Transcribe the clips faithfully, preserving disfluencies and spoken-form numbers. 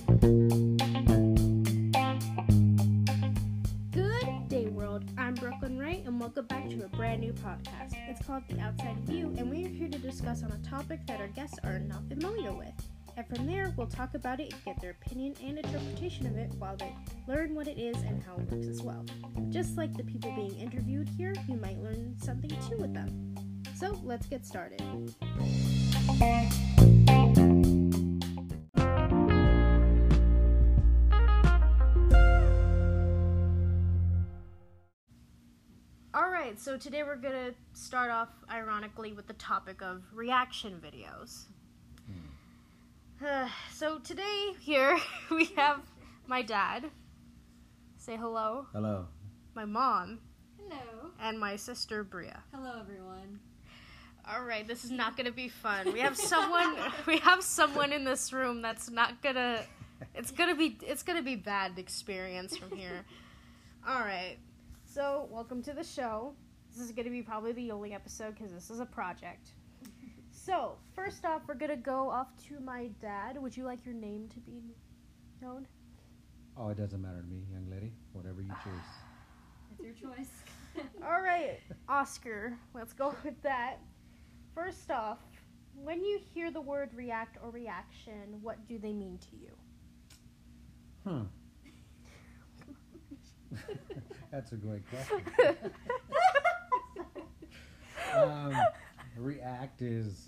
Good day, world. I'm Brooklyn Wright, and welcome back to a brand new podcast. It's called The Outside View, and we are here to discuss on a topic that our guests are not familiar with. And from there, we'll talk about it and get their opinion and interpretation of it while they learn what it is and how it works as well. Just like the people being interviewed here, you might learn something too with them. So let's get started. Alright, so today we're going to start off, ironically, with the topic of reaction videos. Hmm. Uh, so today, here, we have my dad. Say hello. Hello. My mom. Hello. And my sister, Bria. Hello, everyone. Alright, this is not going to be fun. We have someone, we have someone in this room that's not going to, it's going to be, it's going to be bad experience from here. Alright. So, welcome to the show. This is going to be probably the only episode because this is a project. So, first off, we're going to go off to my dad. Would you like your name to be known? Oh, it doesn't matter to me, young lady. Whatever you choose. It's your choice. All right, Oscar, let's go with that. First off, when you hear the word react or reaction, what do they mean to you? Hmm. That's a great question. um, react is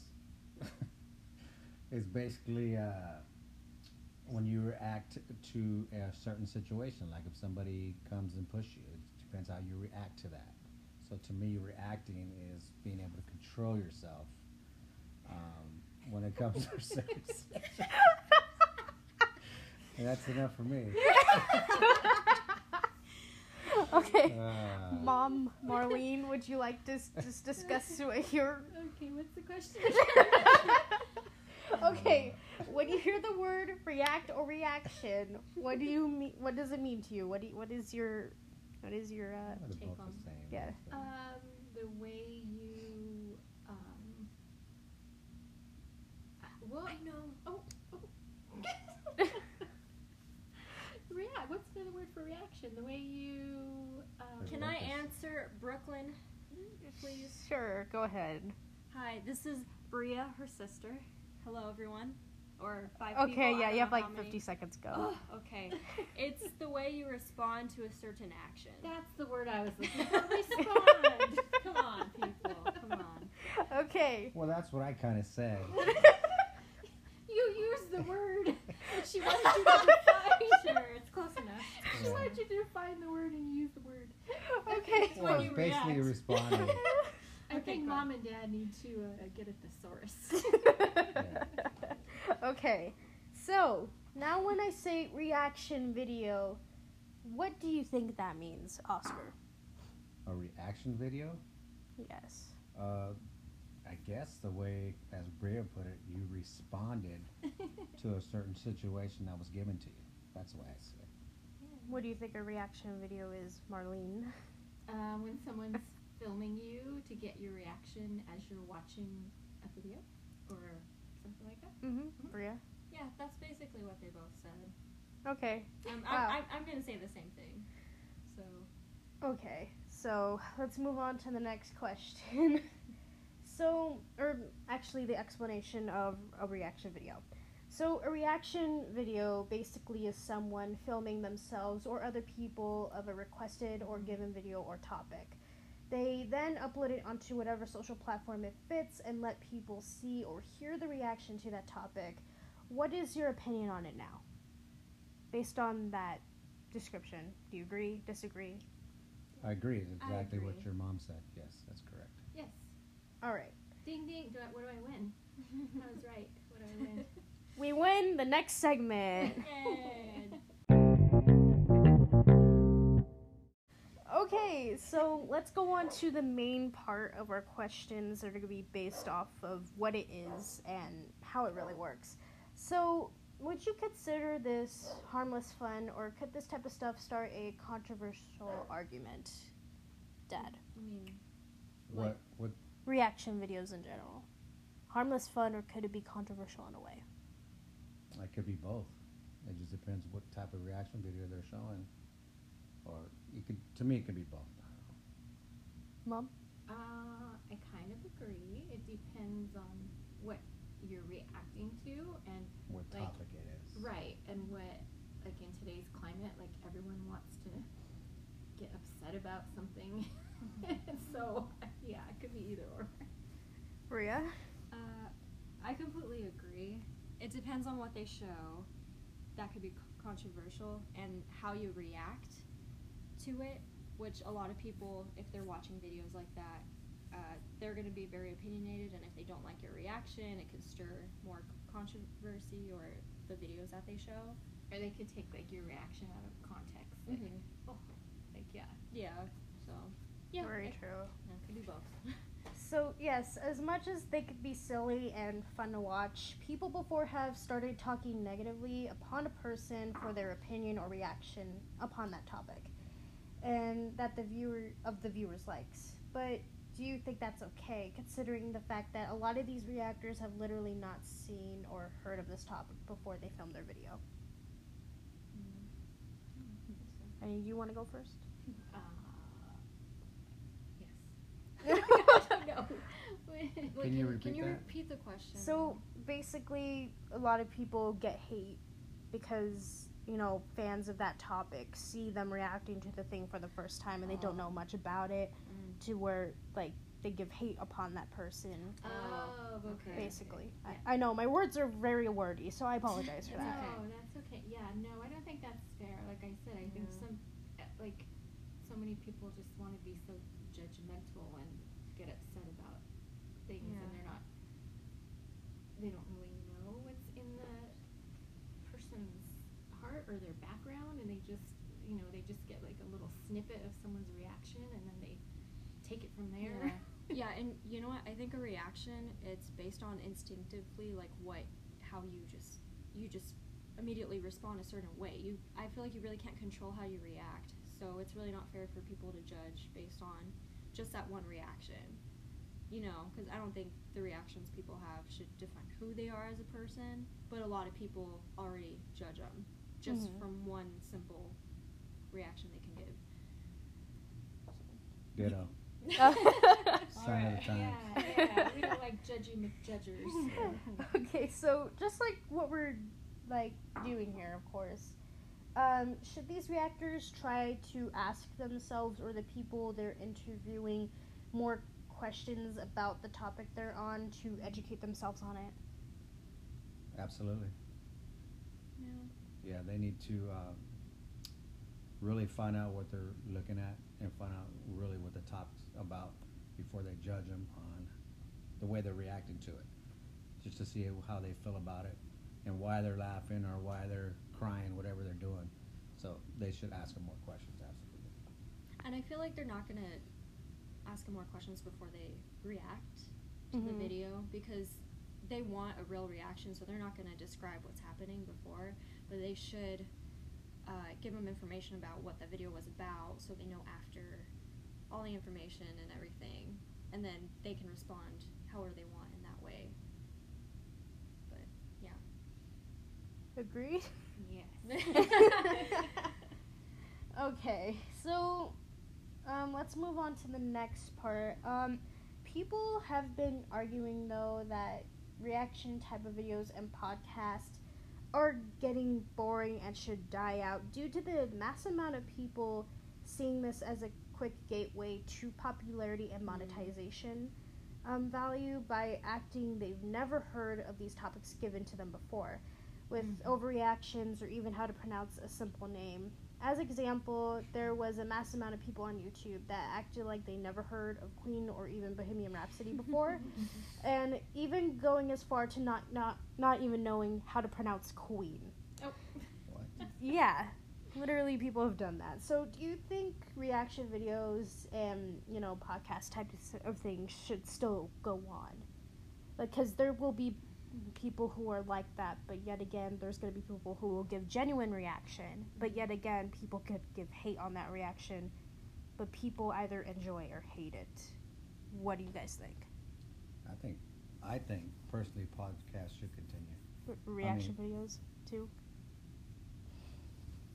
is basically uh, when you react to a certain situation. Like if somebody comes and pushes you, it depends how you react to that. So to me, reacting is being able to control yourself um, when it comes to a certain situation. And that's enough for me. Okay, Uh, Mom, Marlene, would you like to s- just discuss your... Okay, what's the question? Okay, when you hear the word react or reaction, what do you mean? What does it mean to you? What do you, what is your what is your uh, they're take both on. the same. Yeah. um, the way you, um, well, I know. Oh, oh. React. What's the other word for reaction? The way you. Um, Can I Answer Brooklyn, please. Sure, go ahead. Hi, this is Bria, her sister. Hello, everyone. Or five people. Okay, I yeah, don't you have know like how many. fifty seconds go. Oh, okay. It's the way you respond to a certain action. That's the word I was looking for. Respond. Come on, people. Come on. Okay. Well, that's what I kind of said. You used the word, but she wanted you to define. Sure, it's close enough. She wanted you to define the word and you use the word. Okay. It's Well, when it's you basically react. responding. I Okay, think go Mom and Dad need to uh, get a thesaurus. Okay. So, now when I say reaction video, what do you think that means, Oscar? A reaction video? Yes. Uh, I guess the way, as Bria put it, you responded to a certain situation that was given to you. That's the way I see it. What do you think a reaction video is, Marlene? um, when someone's filming you to get your reaction as you're watching a video or something like that. Mm-hmm. Bria? Yeah, that's basically what they both said. Okay. Um, Wow. I'm, I'm, I'm going to say the same thing. So, Okay. So, let's move on to the next question. So, or actually the explanation of a reaction video. So, a reaction video basically is someone filming themselves or other people of a requested or given video or topic. They then upload it onto whatever social platform it fits and let people see or hear the reaction to that topic. What is your opinion on it now? Based on that description, do you agree, disagree? I agree. It's exactly what agree. your mom said. Yes, that's correct. Yes. All right. Ding ding. Do I, what do I win? I was right. What do I win? We win the next segment. Yay. Okay, so let's go on to the main part of our questions that are going to be based off of what it is and how it really works. So, would you consider this harmless fun, or could this type of stuff start a controversial argument, Dad? I mean, What? What? Reaction videos in general. Harmless fun, or could it be controversial in a way? It could be both. It just depends what type of reaction video they're showing. Or it could, to me, it could be both. I don't know. Mom? Uh, I kind of agree. It depends on what you're reacting to and What Like, topic it is. right, and what, like in today's climate, like everyone wants to get upset about something. So yeah, it could be either or. Bria? Uh, I completely agree. It depends on what they show. That could be c- controversial, and how you react to it, which a lot of people, if they're watching videos like that, uh, they're going to be very opinionated, and if they don't like your reaction, it could stir more c- controversy or the videos that they show. Or they could take like your reaction out of context. Like, Mhm. oh, like yeah. Yeah, so yeah, Very it, true. yeah, it could be both. So, yes, as much as they could be silly and fun to watch, people before have started talking negatively upon a person for their opinion or reaction upon that topic, and that the viewer of the viewers likes. But do you think that's okay, considering the fact that a lot of these reactors have literally not seen or heard of this topic before they filmed their video? I mean, you want to go first? Uh, yes. I don't know. Wait, Can you repeat Can you that? repeat the question? So basically, a lot of people get hate because, you know, fans of that topic see them reacting to the thing for the first time and they don't Oh. know much about it, Mm. to where, like, they give hate upon that person, Oh, okay. basically. Yeah. I, I know, my words are very wordy, so I apologize for No, that. that's okay. Yeah, no, I don't think that's fair. Like I said, I think Yeah. some, uh, like, so many people just want to be so judgmental and get upset about things, Yeah. and they're not, they don't really know what's in the person's heart or their background, and they just, you know, they just get like a little snippet of someone's reaction, and then they take it from there. Yeah. Yeah, and you know what? I think a reaction, it's based on instinctively, like what, how you just, you just immediately respond a certain way. You, I feel like you really can't control how you react. So it's really not fair for people to judge based on just that one reaction. You know, because I don't think the reactions people have should define who they are as a person, but a lot of people already judge them just Mhm. from one simple reaction they can give. Ditto. All Sign of the right. times. Yeah, yeah. We don't like judgy McJudgers. Okay, so just like what we're, like, doing here, of course, um, should these reactors try to ask themselves or the people they're interviewing more questions about the topic they're on to educate themselves on it? Absolutely. Yeah. Yeah, they need to um, really find out what they're looking at and find out really what the topic's about before they judge them on the way they're reacting to it. Just to see how they feel about it and why they're laughing or why they're crying, whatever they're doing. So they should ask them more questions, absolutely. And I feel like they're not gonna ask them more questions before they react to the Mhm. video, because they want a real reaction, so they're not gonna describe what's happening before, but they should uh, give them information about what the video was about, so they know after all the information and everything, and then they can respond however they want in that way. But yeah. Agreed? Yes. Okay, so um, let's move on to the next part. Um, people have been arguing, though, that reaction type of videos and podcasts are getting boring and should die out due to the mass amount of people seeing this as a quick gateway to popularity and monetization um, value by acting they've never heard of these topics given to them before, with overreactions or even how to pronounce a simple name. As example, there was a mass amount of people on YouTube that acted like they never heard of Queen or even Bohemian Rhapsody before, and even going as far to not, not, not even knowing how to pronounce Queen. Oh. What? Yeah, literally people have done that. So do you think reaction videos and, you know, podcast types of things should still go on? Like, because there will be people who are like that, but yet again, there's going to be people who will give genuine reaction, but yet again, people could give hate on that reaction, but people either enjoy or hate it. What do you guys think? I think, I think personally, podcasts should continue. R- reaction videos, too?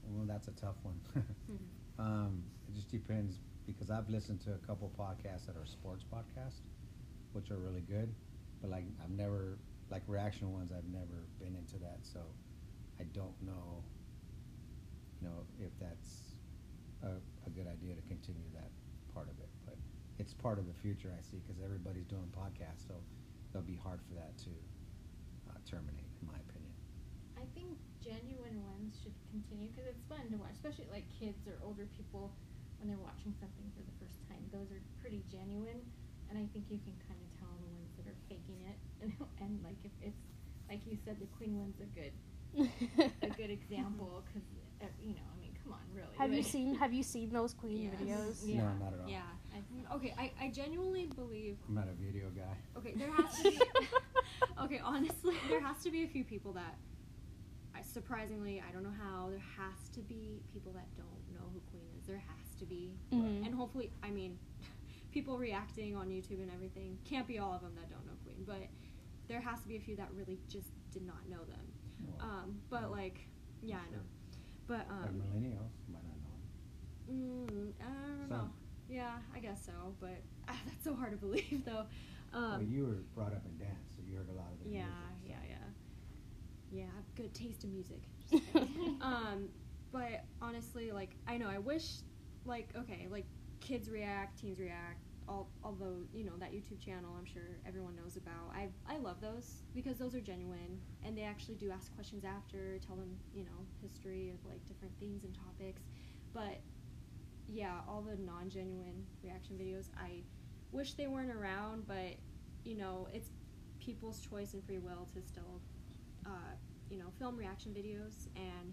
well, that's a tough one. Mhm. um, it just depends because I've listened to a couple podcasts that are sports podcasts, which are really good. But like I've never like reaction ones. I've never been into that, so I don't know. You know if that's a, a good idea to continue that part of it, but it's part of the future I see because everybody's doing podcasts, so it'll be hard for that to uh, terminate, in my opinion. I think genuine ones should continue because it's fun to watch, especially like kids or older people when they're watching something for the first time. Those are pretty genuine, and I think you can kind of tell the ones that are faking it. And, and like if it's like you said, the Queen one's a good a good example because uh, you know, I mean, come on, really. Have you like- seen Have you seen those Queen Yes. videos? Yeah. No, not at all. Yeah. I, okay. I, I genuinely believe. I'm not a video guy. Okay, there has to be. Okay, honestly, there has to be a few people that. I, surprisingly, I don't know how. There has to be people that don't know who Queen is. There has to be, Mhm. and hopefully, I mean, people reacting on YouTube and everything can't be all of them that don't know Queen, but there has to be a few that really just did not know them. Well, Um, but like, yeah, I know. But like um, millennials might not know. 'em. mm, I don't know. Some. Yeah, I guess so. But ah, that's so hard to believe, though. Um, well, you were brought up in dance, so you heard a lot of their yeah, music. yeah, yeah, yeah. I have good taste in music. Just kidding. um, but honestly, like, I know I wish, like, okay, like kids react, teens react. All, although you know that YouTube channel, I'm sure everyone knows about. I I love those because those are genuine, and they actually do ask questions after, tell them you know history of like different things and topics. But yeah, all the non-genuine reaction videos, I wish they weren't around. But you know, it's people's choice and free will to still, uh, you know, film reaction videos, and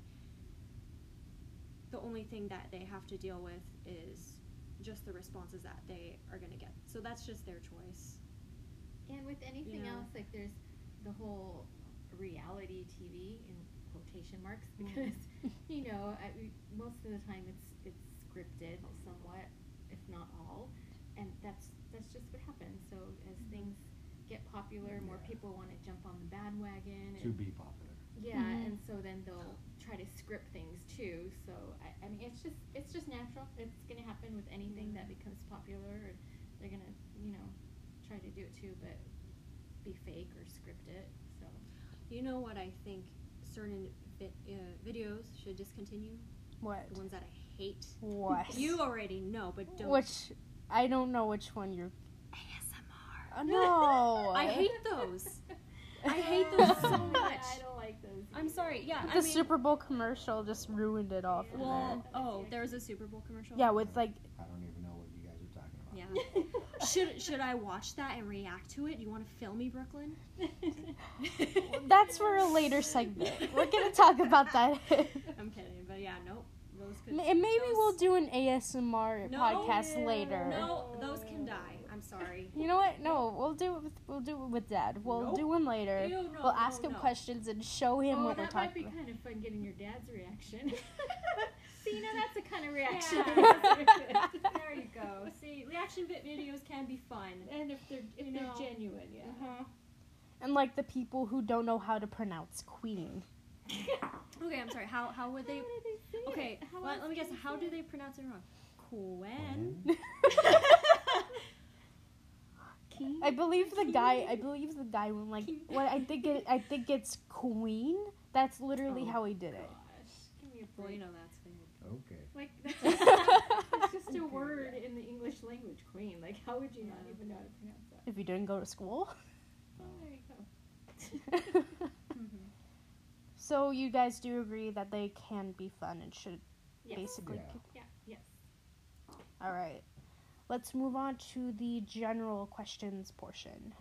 the only thing that they have to deal with is just the responses that they are going to get. So that's just their choice. And with anything Yeah. else, like there's the whole reality T V in quotation marks Mm. because you know I, we- most of the time it's it's scripted somewhat, if not all, and that's that's just what happens. So as things get popular, more Yeah. people want to jump on the bandwagon. To And, be popular. yeah, Mhm. and so then they'll try to script things too. So I, I mean, it's just it's just natural. It's gonna happen with anything that becomes popular. Or they're gonna you know try to do it too, but be fake or script it. So You know what I think certain vi- uh, videos should discontinue? What? The ones that I hate. What? You already know, but don't. Which I don't know which one you're. A S M R. Oh, no. I hate those. I hate those so much. I don't like those. I'm sorry. Yeah, The I mean. Super Bowl commercial just ruined it all for Well, me. oh, there was a Super Bowl commercial. Yeah, with like I don't even know what you guys are talking about. Yeah. Should should I watch that and react to it? You want to film me, Brooklyn? that's for a later segment. We're gonna talk about that. I'm kidding, but yeah, nope. Those could. And maybe those- we'll do an A S M R No, podcast yeah. later. No, those can die. I'm sorry. You know what? No, we'll do it. With, we'll do it with Dad. We'll Nope. do one later. Ew, no, we'll ask no, him no. questions and show him oh, what we're that might be talking about. kind of fun getting your dad's reaction. See, now that's the kind of reaction. Yeah. There you go. See, reaction vi- videos can be fun. And if they're if You they're know. genuine, yeah. Uh-huh. And like the people who don't know how to pronounce Queen. Okay, I'm sorry. How how would they? How did they say Okay, it? How let, else let me guess. can you How say do it? they pronounce it wrong? Quen. When? King? I believe the guy. I believe the guy went like. What I think it. I think it's Queen. That's literally Oh, how he did it. Gosh, give me a Well, break. you know that's fake. Okay. Like that's it's just a word in the English language, queen. Like how would you not Yeah. even know how to pronounce that? If you didn't go to school. Oh, there you go. Mhm. So you guys do agree that they can be fun and should Yes. basically. Yeah. Yeah. Yes. All right. Let's move on to the general questions portion.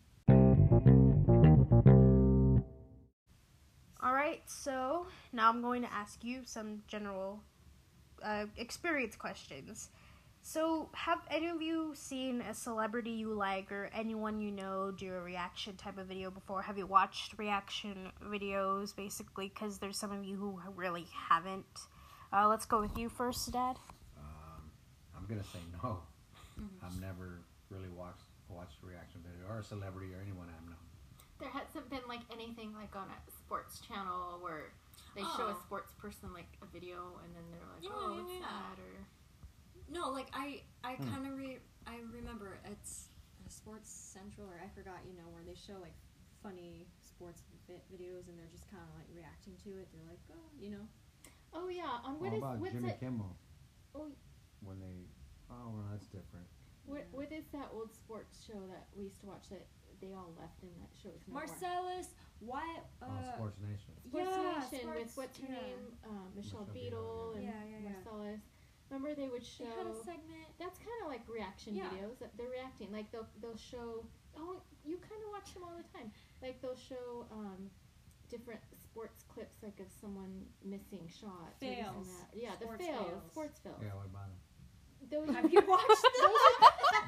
All right. So now I'm going to ask you some general uh, experience questions. So, have any of you seen a celebrity you like or anyone you know do a reaction type of video before? Have you watched reaction videos, basically? Because there's some of you who really haven't. Uh, let's go with you first, Dad. Um, I'm gonna say no. Mhm. I've never really watched watched a reaction video or a celebrity or anyone I've known. There hasn't been like anything like on a sports channel where They show a Oh. sports person like a video, and then they're like, Yeah, "Oh, yeah, what's yeah. that?" Or No, like I, I Hmm. kind of re- I remember it's a Sports Central or I forgot, you know, where they show like funny sports vi- videos and they're just kind of like reacting to it. They're like, oh, you know. oh yeah, on what What is about what's Jimmy it? Kimmel? Oh. When they, oh, well, that's different. What Yeah. what is that old sports show that we used to watch that they all left and that show is no more? Marcellus, what? Uh, oh, Sports Nation. Sports Yeah, Nation with sports- what's her yeah. name? Um, Michelle, Michelle Beadle Beadle, and yeah. Yeah, yeah, yeah. Marcellus. Remember they would They show. had a segment. That's kind of like reaction Yeah. videos. That they're reacting. Like they'll they'll show. Oh, you kind of watch them all the time. Like they'll show um, different sports clips, like of someone missing shots. or this and Fails. that. Yeah, Sports the fails. fails. Sports fails. Yeah, what about him? Those Have you watched those, them?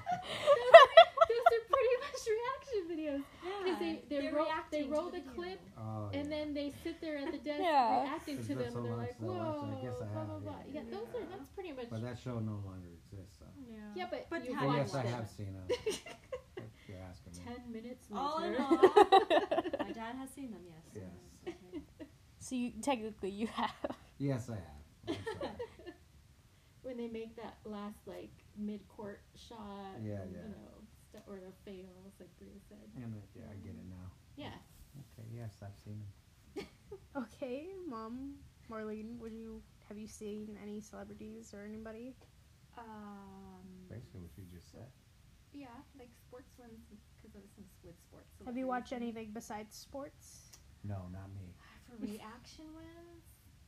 are, those are pretty much reaction videos. Because they they They're roll they reacting to roll the the video. clip. Oh, And yeah. then they sit there at the desk Yeah. reacting It's to been them, so and they're long like, since I watched "Whoa, it. I guess I blah have, blah blah." yeah. Yeah, those are Yeah. that's pretty much. But that show no longer exists, so. Yeah. Yeah, but But you have But you yes, I watched have it. seen them. If you're asking me. Ten minutes later. All in all, my dad has seen them. Yes. Yes. Okay. So you technically you have. Yes, I have. I'm sorry. When they make that last like mid-court shot, Yeah, and, yeah. you know, st- or the fails, like Bria said. And it, yeah, I get it now. Yeah. Okay, yes, I've seen them. Okay, Mom, Marlene, would you have you seen any celebrities or anybody? Um. Basically what you just said. Yeah, like sports ones, because I was in with sports. Have you watched celebrities. anything besides sports? No, not me. For reaction ones?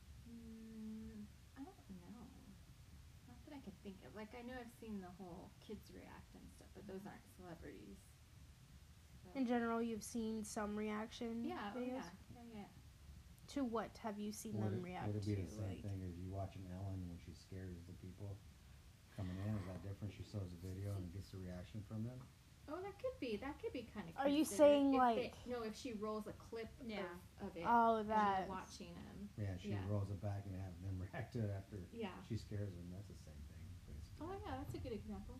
Mm, I don't know. Not that I could think of. Like, I know I've seen the whole kids react and stuff, but those aren't celebrities. So. In general, you've seen some reaction Yeah, oh videos. yeah, yeah, yeah. To what have you seen Would them it, react would it be to? the same like, thing as you watching Ellen when she scares the people coming in? Is that different? She shows a video and gets a reaction from them? Oh, that could be. That could be kind of. Are you saying, like- no? If she rolls a clip Yeah. of, of it, oh, and that. you're watching them. Yeah, she Yeah. rolls it back and have them react to it after Yeah. she scares them. That's the same thing, basically. Oh yeah, that's a good example.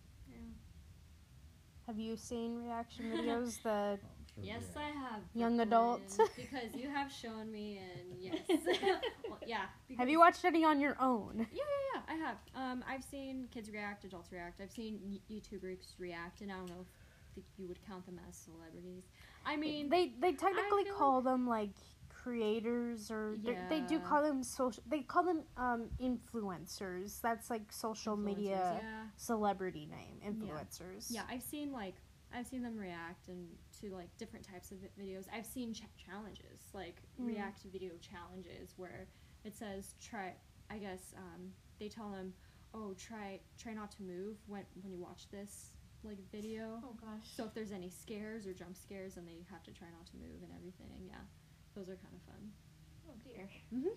Have you seen reaction videos? The Oh, I'm sure Yes, yeah. I have. Young Brooklyn, adults. because you have shown me, and yes. Well, yeah. have because- you watched any on your own? Yeah, yeah, yeah. I have. Um, I've seen kids react, adults react. I've seen y- YouTubers react, and I don't know if th- you would count them as celebrities. I mean, They they technically feel call them like creators, or they- they do Yeah. call them social. They call them um, influencers. That's like social influencers, media Yeah. celebrity name influencers. Yeah, I've seen like I've seen them react and to like different types of vi- videos. I've seen ch- challenges, like Mm. react to video challenges where it says try. I guess um, they tell them, oh, try try not to move when when you watch this like video. Oh gosh. So if there's any scares or jump scares, then they have to try not to move and everything. Yeah, those are kind of fun. Oh dear.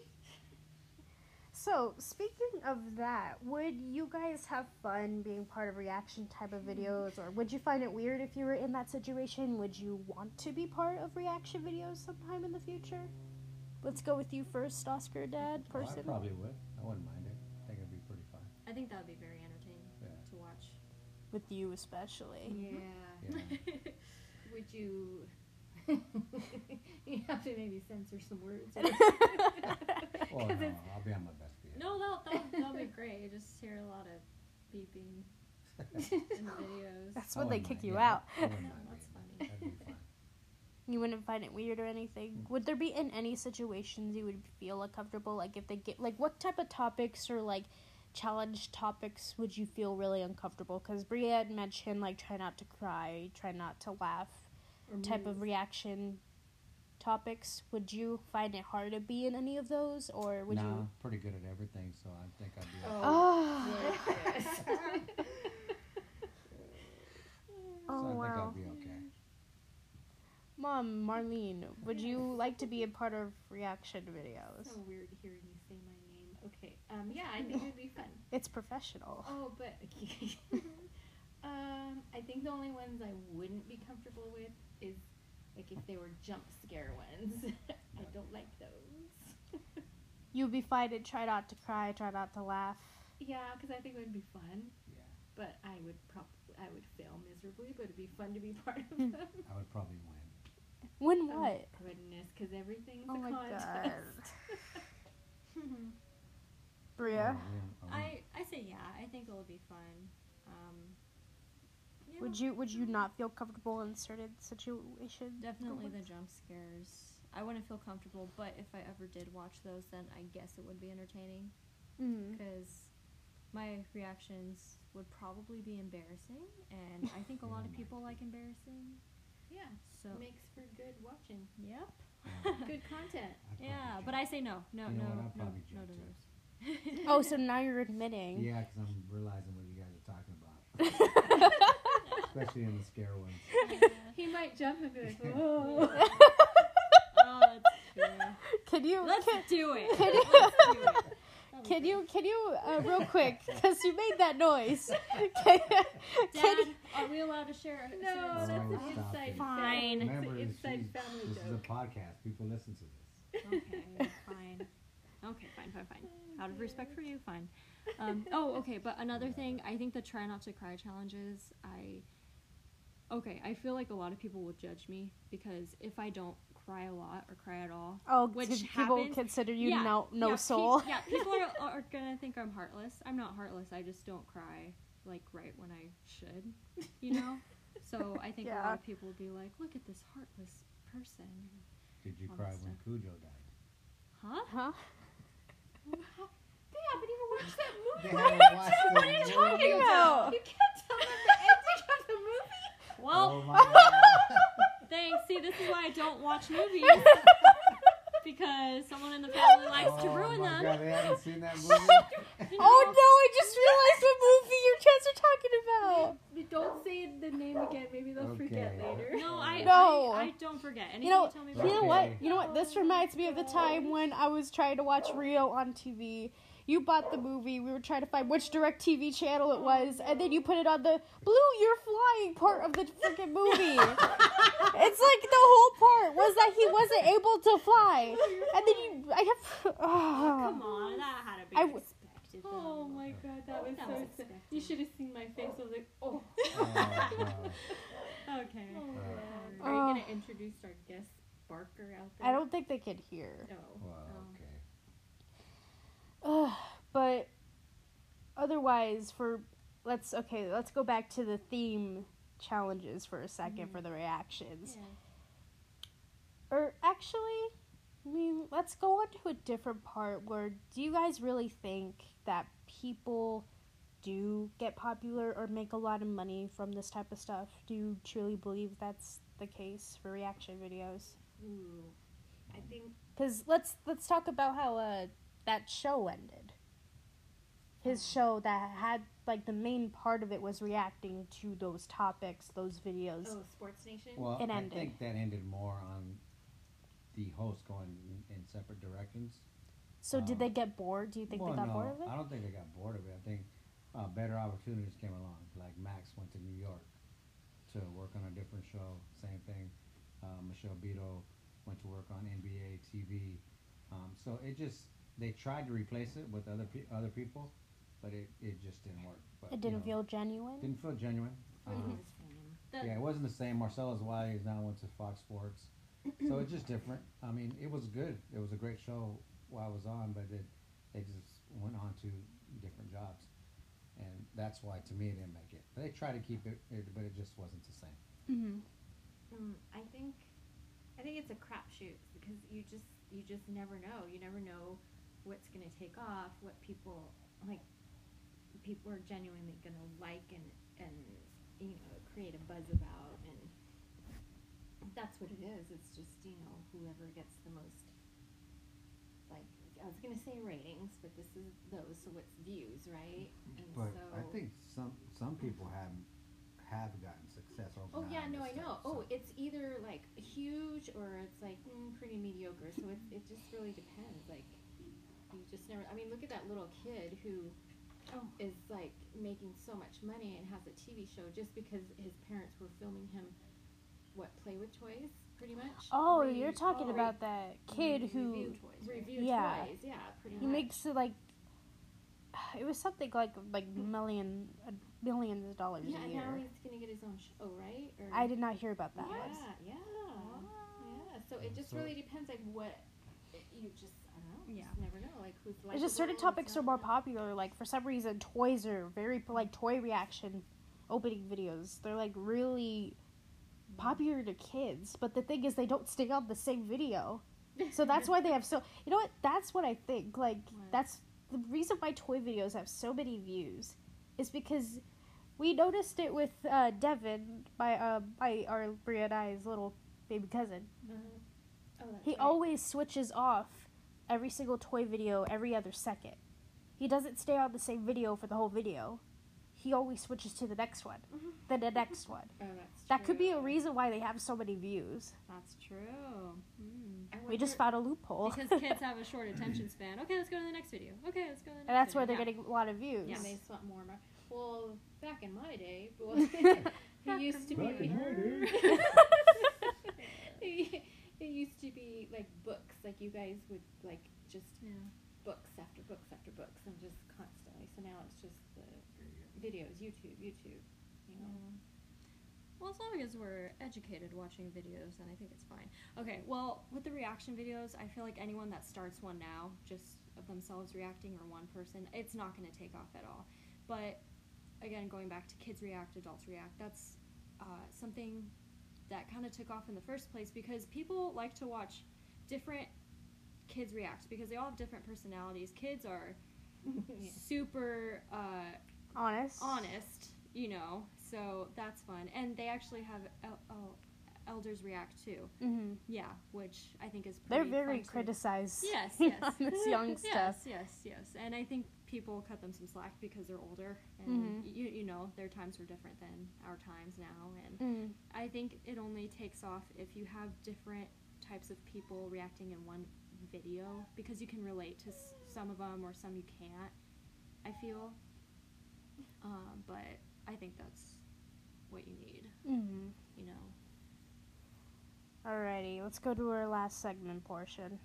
So speaking of that, would you guys have fun being part of reaction type of videos, or would you find it weird if you were in that situation? Would you want to be part of reaction videos sometime in the future? Let's go with you first, Oscar, Dad, Oh, I person. probably would. I wouldn't mind it. I think it'd be pretty fun. I think that would be very entertaining Yeah. to watch. With you especially. Yeah. Yeah. Would you? You have to maybe censor some words. Oh, 'Cause no, it's- I'll be on my best behavior. No, that that that'll be great. You just hear a lot of beeping in the videos. That's I when they wouldn't kick mind, you yeah, out. I wouldn't No, mind that's being there. That'd be fun. You wouldn't find it weird or anything. Would there be in any situations you would feel uncomfortable? Like if they get like what type of topics or like challenge topics would you feel really uncomfortable? Because Bria had mentioned like try not to cry, try not to laugh, Or type of move. reaction topics. Would you find it hard to be in any of those, or would no, you? I'm pretty good at everything, so I think I'd be. Oh. Oh, Yes. So oh I think wow. I'll be okay. Mom, Marlene, would you like to be a part of reaction videos? So weird hearing you say my name. Okay. Um. Yeah, I think it'd be fun. It's professional. Oh, but um, I think the only ones I wouldn't be comfortable with is like if they were jump scare ones. I don't like those. You'd be fine to try not to cry, try not to laugh. Yeah, because I think it would be fun, Yeah, but I would probably I would fail miserably. But it'd be fun to be part of Hmm. them. I would probably win. When Oh, what? goodness, because everything's Oh a my contest. god. Bria, Oh, yeah. I I say yeah. I think it'll be fun. Um, yeah. would you would you not feel comfortable in certain situations? Definitely the jump scares. I wouldn't feel comfortable, but if I ever did watch those, then I guess it would be entertaining Mm. because my reactions would probably be embarrassing, and I think a lot of people like embarrassing. Yeah, So makes for good watching. yep. Good content. I'd probably Yeah, jump. but I say no, no, You know no, what, I'll no, probably no jump to too. those. Oh, so now you're admitting. Yeah, because I'm realizing what you guys are talking about, especially in the scare ones. He might jump and be like, whoa. Oh, that's true. Can you Let's can, do it. can you- Let's do it. That'll be can great. you can you uh, real quick because you made that noise? Can, Dad, can you, are we allowed to share? No, Oh, that's an stop inside it. Fine. It's Remember, an inside she's- family this is joke. a podcast. People listen to this. Okay, fine. Okay, fine, fine, fine. Out of respect for you, fine. Um, oh, okay, but another thing, I think the try not to cry challenges, I. Okay, I feel like a lot of people will judge me because if I don't cry a lot or cry at all, oh, which did people happens- consider you yeah, no no yeah, pe- soul? yeah, people are, are gonna think I'm heartless. I'm not heartless. I just don't cry like right when I should, you know. So I think a Yeah. lot of people will be like, "Look at this heartless person." Did you All cry that when stuff. Cujo died? Huh? Huh? They haven't even watched that movie. They haven't watched the What are you talking movie. about? You can't tell them the ending of the movie. Well, Oh my God. thanks. See, this is why I don't watch movies because someone in the family likes to Oh ruin my them. God, they haven't seen that movie? You know? Oh no! I just realized what movie you guys are talking about. You don't say the name again. Maybe they'll forget Okay. later. No, I, No. I I don't forget. Anything You know, you tell me you about know Okay. what? You know what? This Oh, reminds me of the gosh. time when I was trying to watch Rio on T V. You bought the movie. We were trying to find which direct T V channel it was, and then you put it on the Blue You're Flying part of the freaking movie. It's like the whole part was that he wasn't able to fly, and then you, I have, Come oh, on, that had to be I w- expected. Oh though. my god, that was That so was sad. expected. You should have seen my face. I was like, oh. Oh, God. Okay. Oh, Uh, Are you Oh. gonna introduce our guest Barker out there? I don't think they could hear. No. Well, Um, okay. Ugh, but otherwise, for let's okay, let's go back to the theme challenges for a 2nd Mhm. for the reactions. Yeah. Or actually, I mean, let's go on to a different part where do you guys really think that people do get popular or make a lot of money from this type of stuff? Do you truly believe that's the case for reaction videos? Ooh. I think Because let's let's talk about how uh that show ended. His show that had like the main part of it was reacting to those topics, those videos. oh, Sports Nation. Well, It I ended. think that ended more on the host going in, in separate directions. So did um, they get bored? Do you think well, they got no, bored of it? I don't think they got bored of it. I think uh, better opportunities came along. Like Max went to New York to work on a different show. Same thing. Uh, Michelle Beto went to work on N B A T V. Um, so it just they tried to replace it with other pe- other people, but it, it just didn't work. But, It you didn't know, feel genuine. didn't feel genuine. What Um, is fame? The- yeah, it wasn't the same. Marcellus Wiley now went to Fox Sports, so it's just different. I mean, it was good. It was a great show while I was on, but it they just went on to different jobs, and that's why to me it didn't make it. But they tried to keep it, it but it just wasn't the same. Mm-hmm. Mm, I think, I think it's a crapshoot because you just you just never know. You never know what's gonna take off. What people like, people are genuinely gonna like and and you know create a buzz about, and that's what it is. It's just you know whoever gets the most. Like I was gonna say ratings, but this is those, so it's views, right? And But so, I think some some people have have gotten success over. Oh now yeah, in no, I this know. stuff, Oh, so- it's either like huge or it's like mm, pretty mediocre. So it it just really depends. Like you just never. I mean, look at that little kid who Oh. is like making so much money and has a T V show just because his parents were filming him. What, play with toys, pretty much. Oh, Re- you're talking oh, about that kid who Review toys, right? review Yeah. toys. Yeah, pretty he much. makes it like it was something like like million uh, millions of dollars Yeah, a and year. now he's gonna get his own show, right? Or, I did not hear about that. Yeah, yeah, yeah. So it just So- really depends, like what you just, I don't know, you Yeah. just never know, like, who's It's just certain likable, who's topics are not. more popular. Like for some reason, toys are very like toy reaction opening videos. They're like really popular to kids. But the thing is, they don't stay on the same video. So that's why they have so. You know what? That's what I think. Like What? that's the reason why toy videos have so many views, is because we noticed it with uh, Devin, by uh, by our Bria and I's little baby cousin. Uh-huh. Oh, that's He right. always switches off every single toy video every other second. He doesn't stay on the same video for the whole video. He always switches to the next one, then the next one. Oh, that's That could be a true. reason why they have so many views. That's true. Mm. I We just wonder- found a loophole. Because kids have a short attention span. Okay, let's go to the next video. Okay, let's go to the next And that's why video. they're getting a lot of views. Yeah, they swap more and more. Well, back in my day, well, it used to be. Back in my day. it it used to be like books, like you guys would like just Yeah. books after books after books, and just constantly. So now it's just the videos, YouTube, YouTube. You know. Yeah. Well, as long as we're educated watching videos, then I think it's fine. Okay, well, with the reaction videos, I feel like anyone that starts one now, just of themselves reacting or one person, it's not going to take off at all. But, again, going back to kids react, adults react, that's uh, something that kind of took off in the first place because people like to watch different kids react because they all have different personalities. Kids are Yeah. super uh, Honest. honest, you know, so that's fun. And they actually have el- el- elders react too. Mm-hmm. Yeah, which I think is They're pretty very fun too. criticized. Yes, yes. on this young Yes, stuff. yes, yes. And I think people cut them some slack because they're older and Mhm. you you know, their times were different than our times now, and Mm. I think it only takes off if you have different types of people reacting in one video because you can relate to s- some of them or some you can't, I feel. Um, but I think that's what you need, Mm-hmm. you know. Alrighty, let's go to our last segment portion.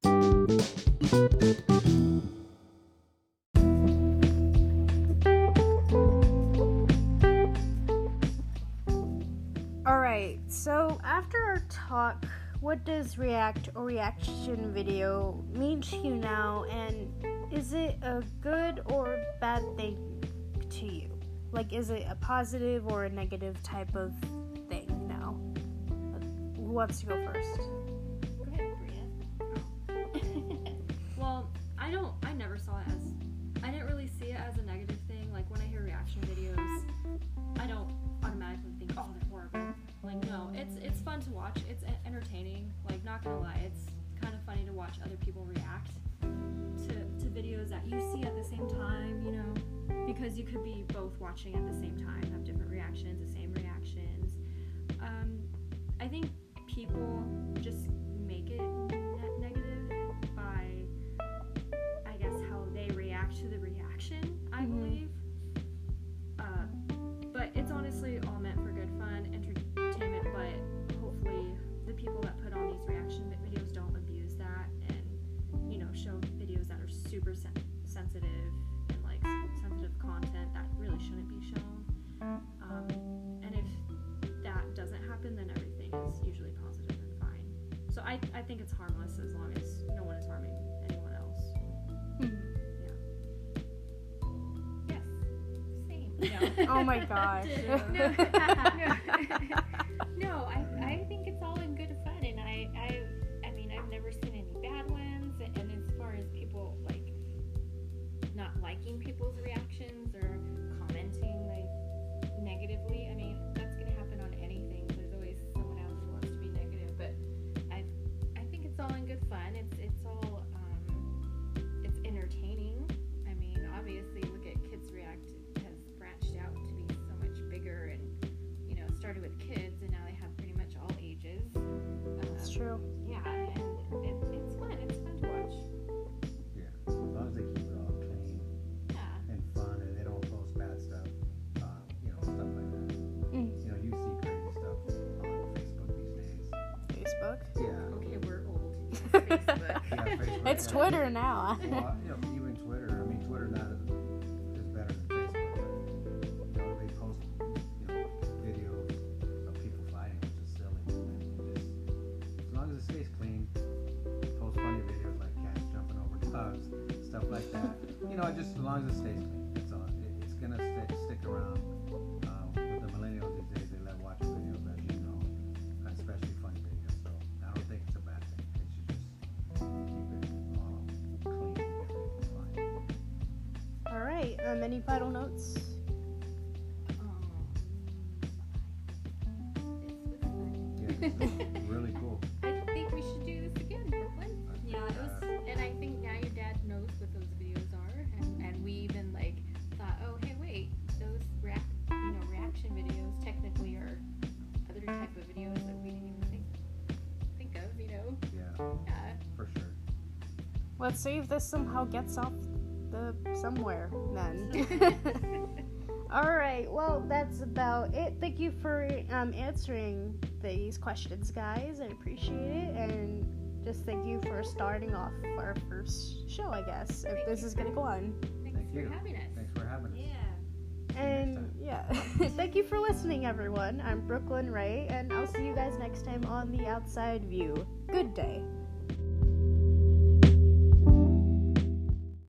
Alright, so after our talk, what does react or reaction video mean to you now, and is it a good or bad thing to you? Like, is it a positive or a negative type of thing now? Who wants to go first? Go ahead, Bria. Well, I don't, I never saw it as, I didn't really see it as a negative thing. Like, when I hear reaction videos, I don't automatically think, oh, they're horrible. Like, no, it's it's fun to watch. It's e- entertaining. Like, not gonna lie, it's kind of funny to watch other people react to, to videos that you see at the same time, you know, because you could be both watching at the same time, have different reactions, the same reactions. Um, I think people just make it ne- negative by, I guess, how they react to the reaction, I Mhm. believe. Uh, but it's honestly all meant for good fun, entertainment, but hopefully the people that put on these reaction vi- videos don't abuse that and, you know, show videos that are super sen- sensitive and, like, s- sensitive content that really shouldn't be shown. Um, and if that doesn't happen, then everything is usually positive and fine. So I, I think it's harmless as long as no one is harming anyone else. Yes. Same. No. Oh my gosh. no, no, I, I think it's all in good fun, and I, I, I mean, I've never seen any bad ones. And as far as people like not liking people's reactions or commenting like negatively, I mean, that's gonna happen on anything. There's always someone else who wants to be negative, but I, I think it's all in good fun. It's, it's all, um, it's entertaining. I mean, obviously, look at Kids React has branched out to be so much bigger, and you know, started with kids, and now they have pretty much all ages. It's Um, true. Yeah, and it, it's fun. It's fun to watch. Yeah, as long as they keep it all clean Yeah. and fun and they don't post bad stuff, um, you know, stuff like that. Mm. You know, you see crazy stuff on Facebook these days. Facebook. Yeah. Okay, we're old. Facebook. Yeah, Facebook. It's yeah. Twitter now. Well, you know, even Twitter. I mean, Twitter not as, is better than Facebook, but you know, they post, you know, videos of people fighting, which is silly. And just, as long as it stays clean, post funny videos like know, just as long as it stays clean, it's all. It, it's gonna stick stick around. Um, with the millennials these days, they love watching videos, as you know, especially funny videos. So I don't think it's a bad thing. It should just keep it um, clean. Everything's fine. All right. Um, any final notes? Um, this was fun. Yeah, this is really cool. I think we should do this again, Brooklyn. Yeah, it was. And I think now your dad knows what those videos are, and, and we even like thought, oh hey wait, those react, you know, reaction videos technically are other type of videos that we didn't even think think of, you know. Yeah, Uh, for sure. Let's see if this somehow gets off the somewhere then. All right. Well, that's about it. Thank you for um, answering these questions, guys. I appreciate it, and just thank you for starting off our first show, I guess, if Thank this you is gonna go on. Thanks Thank for you. having us. Thanks for having us. Yeah. And yeah, thank you for listening, everyone. I'm Brooklyn Ray, and I'll see you guys next time on The Outside View. Good day.